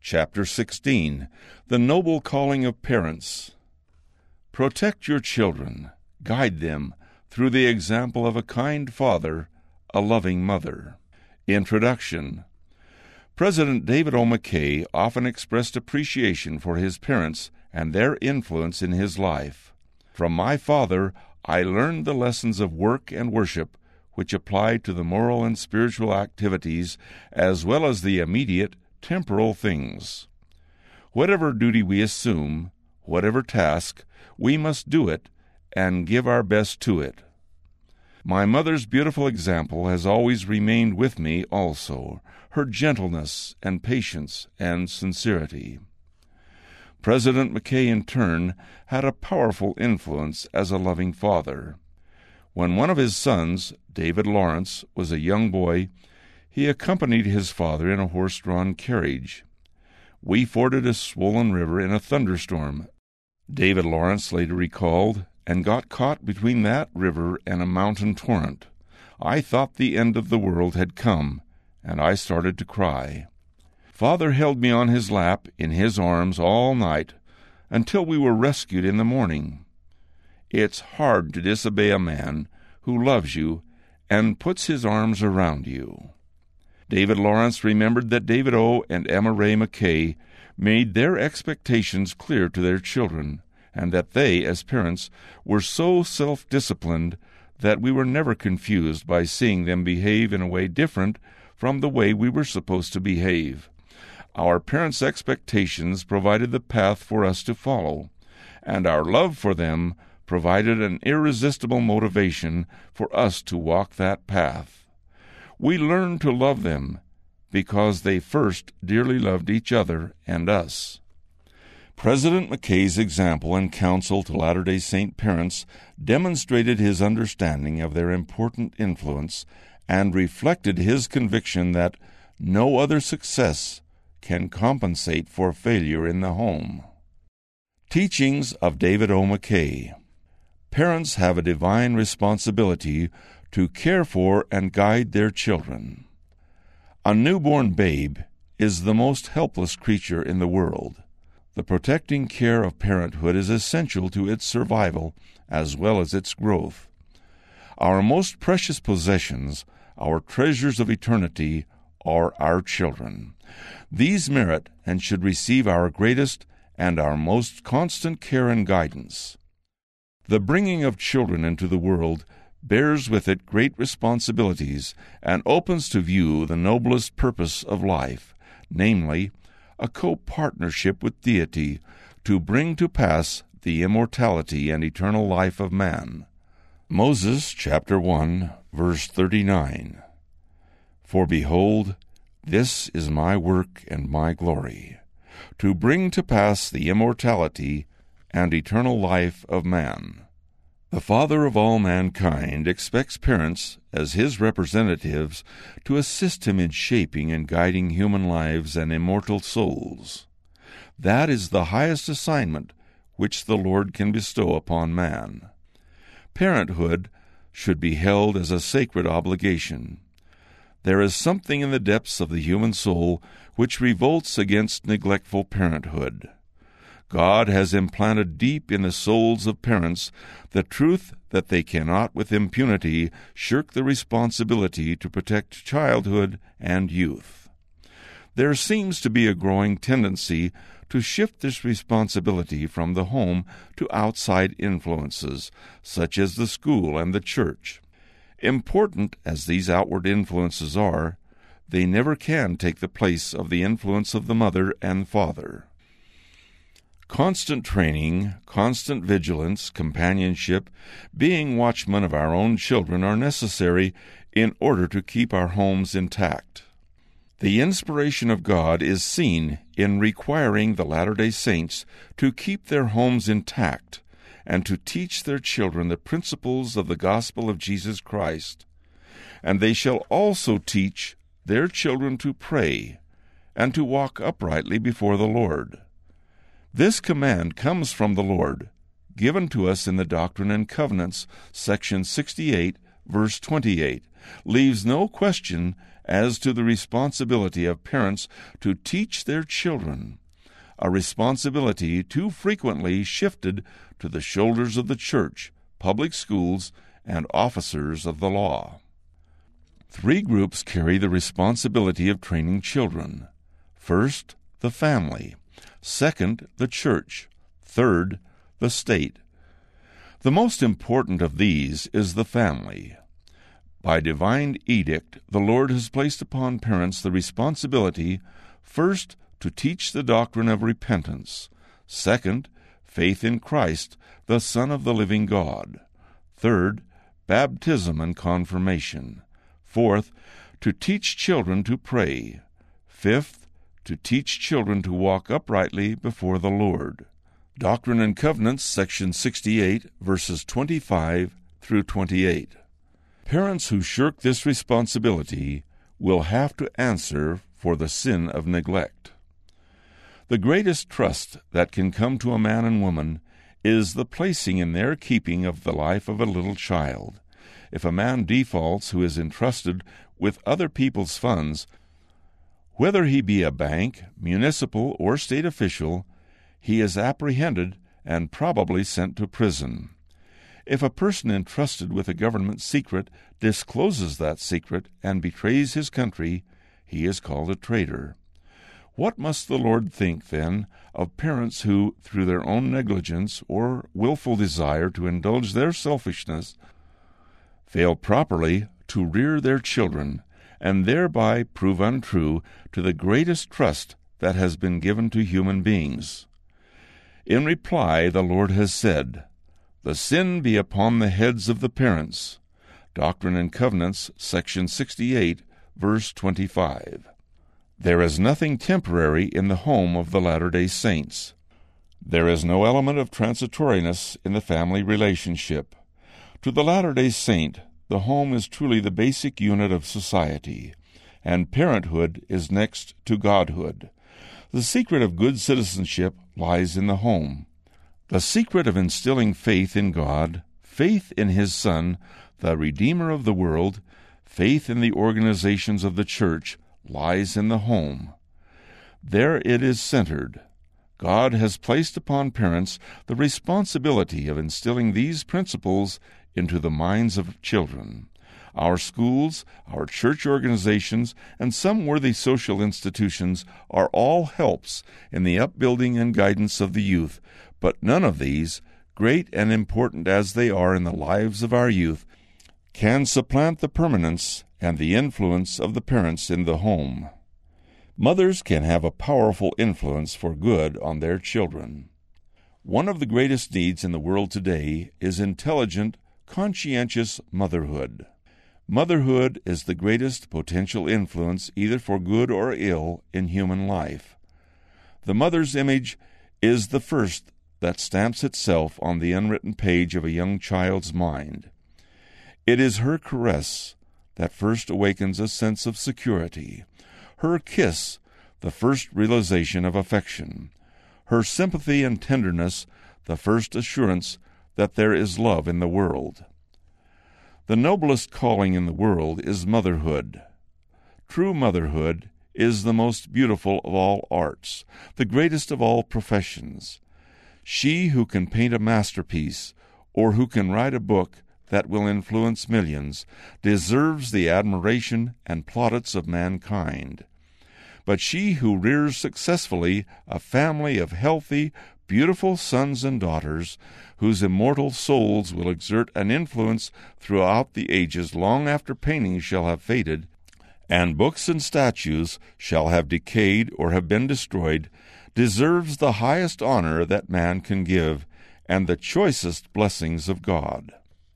Chapter 16. The Noble Calling of Parents. Protect your children, guide them through the example of a kind father, a loving mother. Introduction. President David O. McKay often expressed appreciation for his parents and their influence in his life. From my father, I learned the lessons of work and worship, which apply to the moral and spiritual activities as well as the immediate temporal things. Whatever duty we assume, whatever task, we must do it and give our best to it. My mother's beautiful example has always remained with me also, her gentleness and patience and sincerity. President McKay, in turn, had a powerful influence as a loving father. When one of his sons, David Lawrence, was a young boy, he accompanied his father in a horse-drawn carriage. We forded a swollen river in a thunderstorm, David Lawrence later recalled, and got caught between that river and a mountain torrent. I thought the end of the world had come, and I started to cry. Father held me on his lap, in his arms, all night, until we were rescued in the morning. It's hard to disobey a man who loves you and puts his arms around you. David Lawrence remembered that David O. and Emma Ray McKay made their expectations clear to their children, and that they, as parents, were so self-disciplined that we were never confused by seeing them behave in a way different from the way we were supposed to behave. Our parents' expectations provided the path for us to follow, and our love for them provided an irresistible motivation for us to walk that path. We learned to love them because they first dearly loved each other and us. President McKay's example and counsel to Latter-day Saint parents demonstrated his understanding of their important influence and reflected his conviction that no other success can compensate for failure in the home. Teachings of David O. McKay. Parents have a divine responsibility to care for and guide their children. A newborn babe is the most helpless creature in the world. The protecting care of parenthood is essential to its survival as well as its growth. Our most precious possessions, our treasures of eternity, are our children. These merit and should receive our greatest and our most constant care and guidance. The bringing of children into the world bears with it great responsibilities and opens to view the noblest purpose of life, namely, a co-partnership with deity to bring to pass the immortality and eternal life of man. Moses chapter 1, verse 39. For behold, this is my work and my glory, to bring to pass the immortality and eternal life of man. The Father of all mankind expects parents, as his representatives, to assist him in shaping and guiding human lives and immortal souls. That is the highest assignment which the Lord can bestow upon man. Parenthood should be held as a sacred obligation. There is something in the depths of the human soul which revolts against neglectful parenthood. God has implanted deep in the souls of parents the truth that they cannot with impunity shirk the responsibility to protect childhood and youth. There seems to be a growing tendency to shift this responsibility from the home to outside influences, such as the school and the church. Important as these outward influences are, they never can take the place of the influence of the mother and father. Constant training, constant vigilance, companionship, being watchmen of our own children are necessary in order to keep our homes intact. The inspiration of God is seen in requiring the Latter-day Saints to keep their homes intact and to teach their children the principles of the gospel of Jesus Christ. And they shall also teach their children to pray and to walk uprightly before the Lord. This command comes from the Lord, given to us in the Doctrine and Covenants, section 68, verse 28, leaves no question as to the responsibility of parents to teach their children, a responsibility too frequently shifted to the shoulders of the church, public schools, and officers of the law. 3 groups carry the responsibility of training children. First, the family. Second, the church. Third, the state. The most important of these is the family. By divine edict, the Lord has placed upon parents the responsibility, first, to teach the doctrine of repentance; second, faith in Christ, the Son of the living God; third, baptism and confirmation; fourth, to teach children to pray; fifth, to teach children to walk uprightly before the Lord. Doctrine and Covenants, section 68, verses 25 through 28. Parents who shirk this responsibility will have to answer for the sin of neglect. The greatest trust that can come to a man and woman is the placing in their keeping of the life of a little child. If a man defaults who is entrusted with other people's funds, whether he be a bank, municipal, or state official, he is apprehended and probably sent to prison. If a person entrusted with a government secret discloses that secret and betrays his country, he is called a traitor. What must the Lord think, then, of parents who, through their own negligence or willful desire to indulge their selfishness, fail properly to rear their children, and thereby prove untrue to the greatest trust that has been given to human beings? In reply, the Lord has said, "The sin be upon the heads of the parents." Doctrine and Covenants, section 68, verse 25. There is nothing temporary in the home of the Latter-day Saints. There is no element of transitoriness in the family relationship. To the Latter-day Saint, the home is truly the basic unit of society, and parenthood is next to godhood. The secret of good citizenship lies in the home. The secret of instilling faith in God, faith in His Son, the Redeemer of the world, faith in the organizations of the church, lies in the home. There it is centered. God has placed upon parents the responsibility of instilling these principles into the minds of children. Our schools, our church organizations, and some worthy social institutions are all helps in the upbuilding and guidance of the youth, but none of these, great and important as they are in the lives of our youth, can supplant the permanence and the influence of the parents in the home. Mothers can have a powerful influence for good on their children. One of the greatest needs in the world today is intelligent, conscientious motherhood. Motherhood is the greatest potential influence, either for good or ill, in human life. The mother's image is the first that stamps itself on the unwritten page of a young child's mind. It is her caress that first awakens a sense of security, her kiss the first realization of affection, her sympathy and tenderness the first assurance that there is love in the world. The noblest calling in the world is motherhood. True motherhood is the most beautiful of all arts, the greatest of all professions. She who can paint a masterpiece, or who can write a book that will influence millions, deserves the admiration and plaudits of mankind. But she who rears successfully a family of healthy, beautiful sons and daughters, whose immortal souls will exert an influence throughout the ages long after paintings shall have faded, and books and statues shall have decayed or have been destroyed, deserves the highest honor that man can give, and the choicest blessings of God.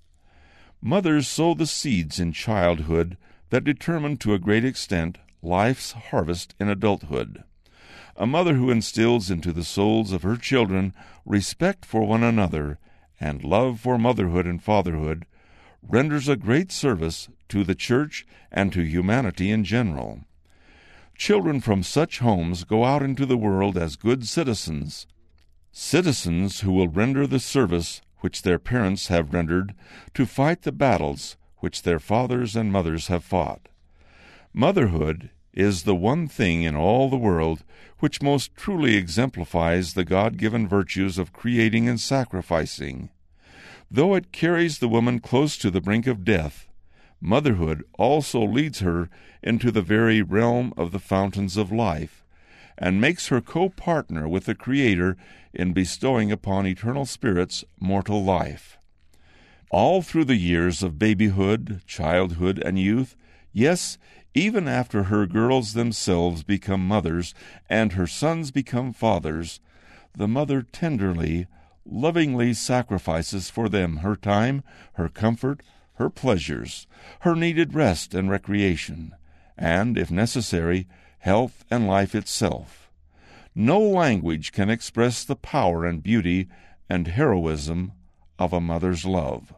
Mothers sow the seeds in childhood that determine to a great extent life's harvest in adulthood. A mother who instills into the souls of her children respect for one another and love for motherhood and fatherhood renders a great service to the church and to humanity in general. Children from such homes go out into the world as good citizens, citizens who will render the service which their parents have rendered, to fight the battles which their fathers and mothers have fought. Motherhood is the one thing in all the world which most truly exemplifies the God-given virtues of creating and sacrificing. Though it carries the woman close to the brink of death, motherhood also leads her into the very realm of the fountains of life, and makes her co-partner with the Creator in bestowing upon eternal spirits mortal life. All through the years of babyhood, childhood, and youth, yes, even after her girls themselves become mothers and her sons become fathers, the mother tenderly, lovingly sacrifices for them her time, her comfort, her pleasures, her needed rest and recreation, and, if necessary, health and life itself. No language can express the power and beauty and heroism of a mother's love.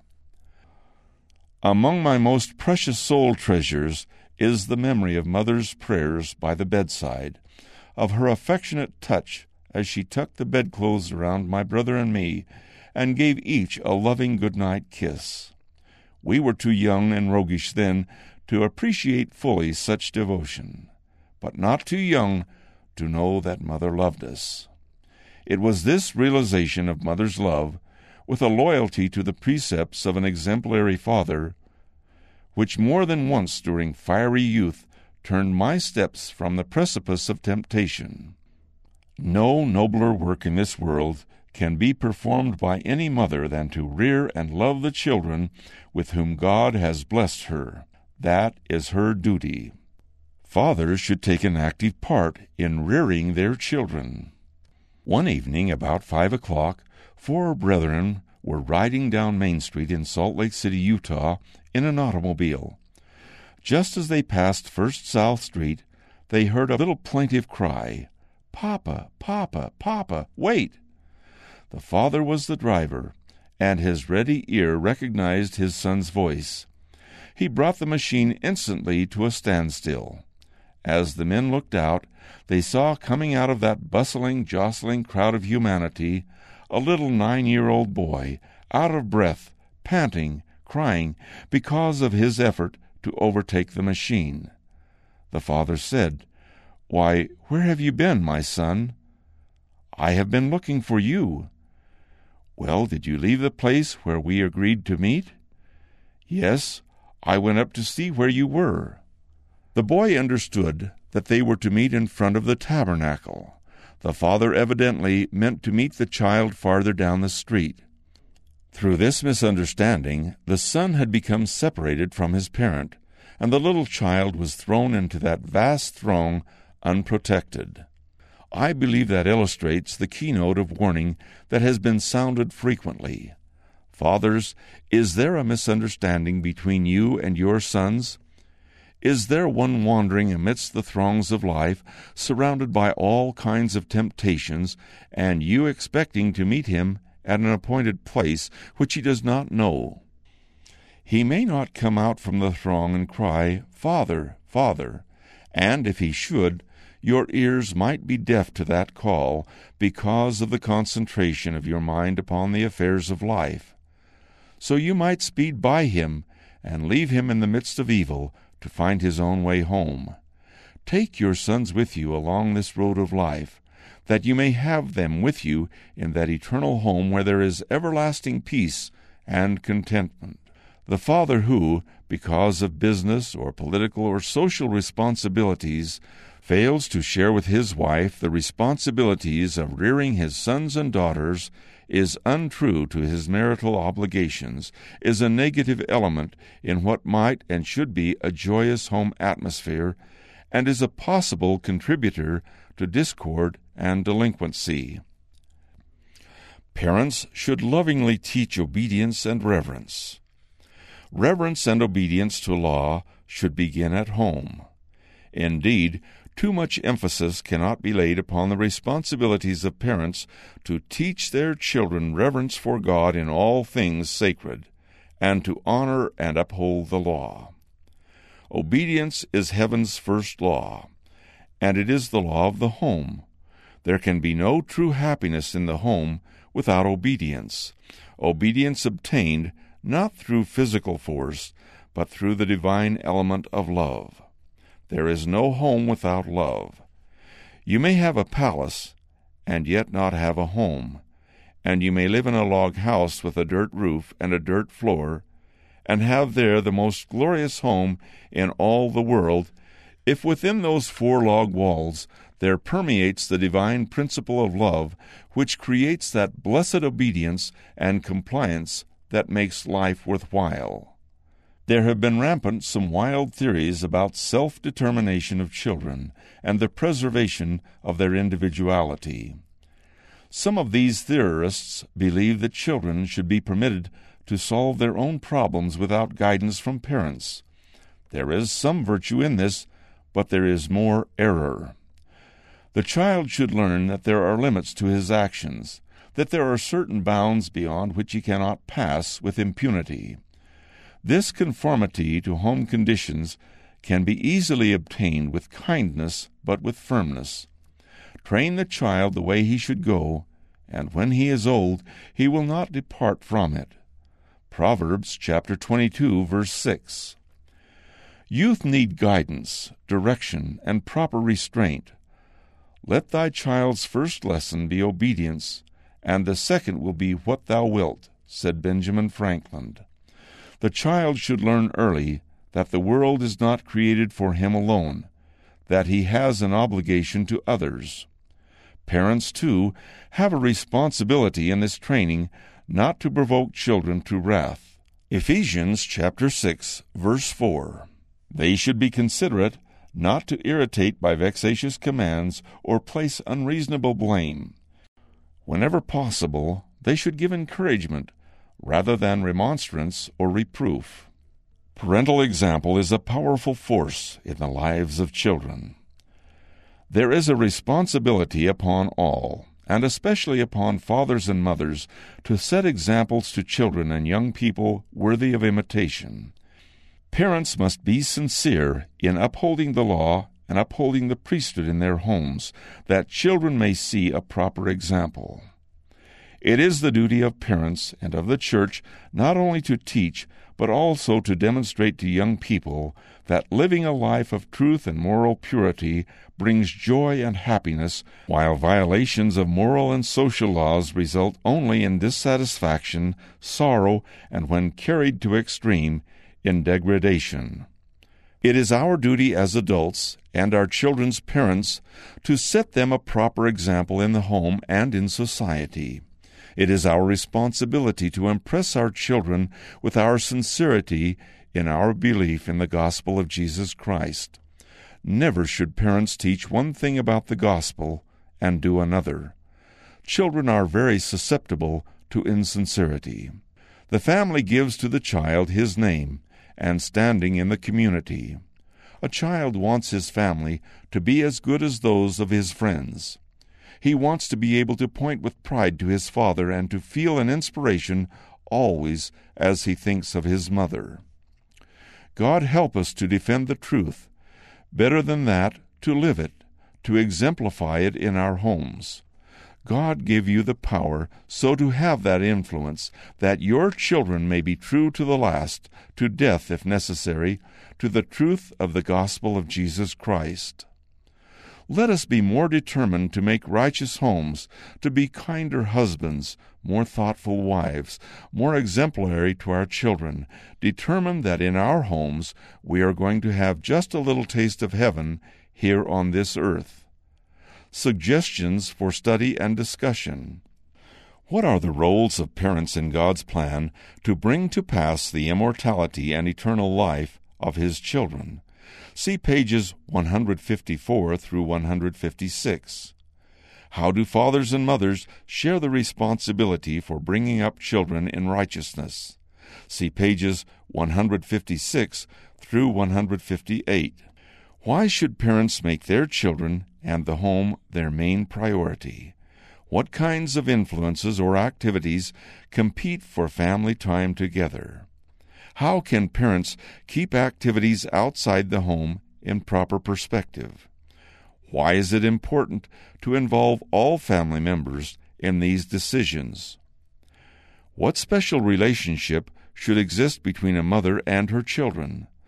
Among my most precious soul treasures is the memory of Mother's prayers by the bedside, of her affectionate touch as she tucked the bedclothes around my brother and me, and gave each a loving good-night kiss. We were too young and roguish then to appreciate fully such devotion, but not too young to know that Mother loved us. It was this realization of Mother's love, with a loyalty to the precepts of an exemplary father, which more than once during fiery youth turned my steps from the precipice of temptation. No nobler work in this world can be performed by any mother than to rear and love the children with whom God has blessed her. That is her duty. Fathers should take an active part in rearing their children. One evening, about 5 o'clock, 4 brethren were riding down Main Street in Salt Lake City, Utah, in an automobile. Just as they passed First South Street, they heard a little plaintive cry, "Papa, Papa, Papa, wait!" The father was the driver, and his ready ear recognized his son's voice. He brought the machine instantly to a standstill. As the men looked out, they saw coming out of that bustling, jostling crowd of humanity a little 9-year-old boy, out of breath, panting, crying because of his effort to overtake the machine. The father said, "Why, where have you been, my son?" "I have been looking for you." "Well, did you leave the place where we agreed to meet?" "Yes, I went up to see where you were." The boy understood that they were to meet in front of the tabernacle. The father evidently meant to meet the child farther down the street. Through this misunderstanding, the son had become separated from his parent, and the little child was thrown into that vast throng unprotected. I believe that illustrates the keynote of warning that has been sounded frequently. Fathers, is there a misunderstanding between you and your sons? Is there one wandering amidst the throngs of life, surrounded by all kinds of temptations, and you expecting to meet him at an appointed place which he does not know? He may not come out from the throng and cry, "Father, Father," and if he should, your ears might be deaf to that call because of the concentration of your mind upon the affairs of life. So you might speed by him and leave him in the midst of evil to find his own way home. Take your sons with you along this road of life, that you may have them with you in that eternal home where there is everlasting peace and contentment. The father who, because of business or political or social responsibilities, fails to share with his wife the responsibilities of rearing his sons and daughters is untrue to his marital obligations, is a negative element in what might and should be a joyous home atmosphere, and is a possible contributor to discord and delinquency. Parents should lovingly teach obedience and reverence. Reverence and obedience to law should begin at home. Indeed, too much emphasis cannot be laid upon the responsibilities of parents to teach their children reverence for God in all things sacred, and to honor and uphold the law. Obedience is heaven's first law, and it is the law of the home. There can be no true happiness in the home without obedience. Obedience obtained not through physical force, but through the divine element of love. There is no home without love. You may have a palace and yet not have a home, and you may live in a log house with a dirt roof and a dirt floor, and have there the most glorious home in all the world, if within those 4 log walls there permeates the divine principle of love, which creates that blessed obedience and compliance that makes life worthwhile. There have been rampant some wild theories about self-determination of children and the preservation of their individuality. Some of these theorists believe that children should be permitted to solve their own problems without guidance from parents. There is some virtue in this, but there is more error. The child should learn that there are limits to his actions, that there are certain bounds beyond which he cannot pass with impunity. This conformity to home conditions can be easily obtained with kindness, but with firmness. Train the child the way he should go, and when he is old, he will not depart from it. Proverbs chapter 22, verse 6. Youth need guidance, direction, and proper restraint. Let thy child's first lesson be obedience, and the second will be what thou wilt, said Benjamin Franklin. The child should learn early that the world is not created for him alone, that he has an obligation to others. Parents, too, have a responsibility in this training not to provoke children to wrath. Ephesians chapter 6, verse 4. They should be considerate, not to irritate by vexatious commands or place unreasonable blame. Whenever possible, they should give encouragement rather than remonstrance or reproof. Parental example is a powerful force in the lives of children. There is a responsibility upon all, and especially upon fathers and mothers, to set examples to children and young people worthy of imitation. Parents must be sincere in upholding the law and upholding the priesthood in their homes, that children may see a proper example. It is the duty of parents and of the church not only to teach, but also to demonstrate to young people that living a life of truth and moral purity brings joy and happiness, while violations of moral and social laws result only in dissatisfaction, sorrow, and when carried to extreme, in degradation. It is our duty as adults and our children's parents to set them a proper example in the home and in society. It is our responsibility to impress our children with our sincerity in our belief in the gospel of Jesus Christ. Never should parents teach one thing about the gospel and do another. Children are very susceptible to insincerity. The family gives to the child his name and standing in the community. A child wants his family to be as good as those of his friends. He wants to be able to point with pride to his father and to feel an inspiration always as he thinks of his mother. God help us to defend the truth. Better than that, to live it, to exemplify it in our homes. God give you the power so to have that influence, that your children may be true to the last, to death if necessary, to the truth of the gospel of Jesus Christ. Let us be more determined to make righteous homes, to be kinder husbands, more thoughtful wives, more exemplary to our children, determined that in our homes we are going to have just a little taste of heaven here on this earth. Suggestions for study and discussion. What are the roles of parents in God's plan to bring to pass the immortality and eternal life of His children? See pages 154 through 156. How do fathers and mothers share the responsibility for bringing up children in righteousness? See pages 156 through 158. Why should parents make their children and the home their main priority? What kinds of influences or activities compete for family time together? How can parents keep activities outside the home in proper perspective? Why is it important to involve all family members in these decisions? What special relationship should exist between a mother and her children?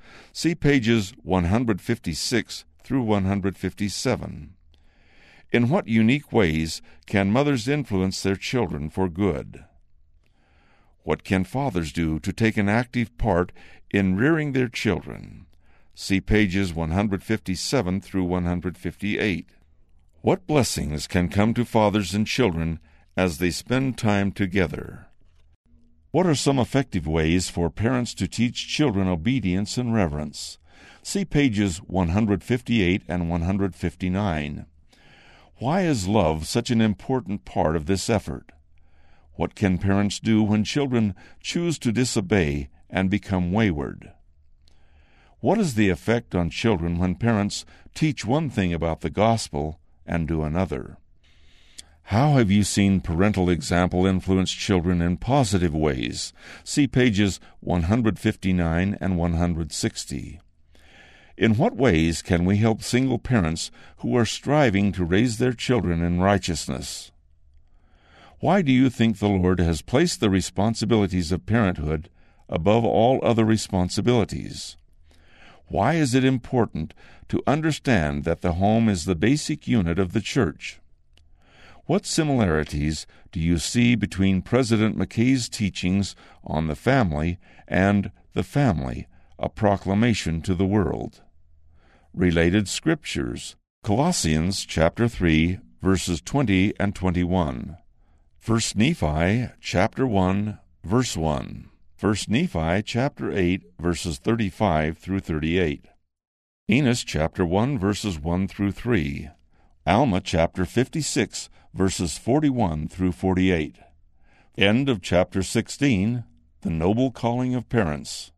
See pages 156 through 157. In what unique ways can mothers influence their children for good? What can fathers do to take an active part in rearing their children? See pages 157 through 158. What blessings can come to fathers and children as they spend time together? What are some effective ways for parents to teach children obedience and reverence? See pages 158 and 159. Why is love such an important part of this effort? What can parents do when children choose to disobey and become wayward? What is the effect on children when parents teach one thing about the gospel and do another? How have you seen parental example influence children in positive ways? See pages 159 and 160. In what ways can we help single parents who are striving to raise their children in righteousness? Why do you think the Lord has placed the responsibilities of parenthood above all other responsibilities? Why is it important to understand that the home is the basic unit of the church? What similarities do you see between President McKay's teachings on the family and The Family, a Proclamation to the World? Related scriptures: Colossians chapter 3, verses 20 and 21. 1 Nephi chapter 1, verse 1. 1 Nephi chapter 8, verses 35 through 38. Enos chapter 1, verses 1 through 3. Alma chapter 56, verses 41 through 48. End of chapter 16, The Noble Calling of Parents.